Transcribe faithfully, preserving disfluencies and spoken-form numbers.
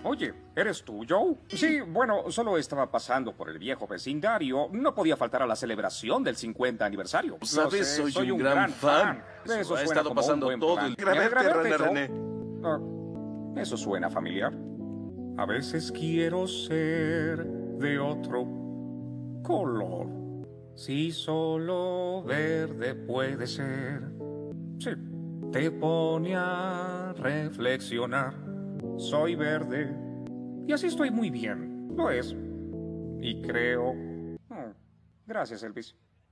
Oye, ¿eres tú, Joe? Sí, bueno, solo estaba pasando por el viejo vecindario. No podía faltar a la celebración del cincuenta aniversario. Lo ¿Sabes? sé, soy, un, gran, fan. Eso Eso ha suena estado como un pasando buen todo plan. el... Me alegra René, verte, Joe. René. Ah, eso suena familiar. A veces quiero ser de otro color. Si solo verde puede ser. Sí, te pone a reflexionar. Soy verde. Y así estoy muy bien. Lo es. Y creo... Oh, gracias, Elvis.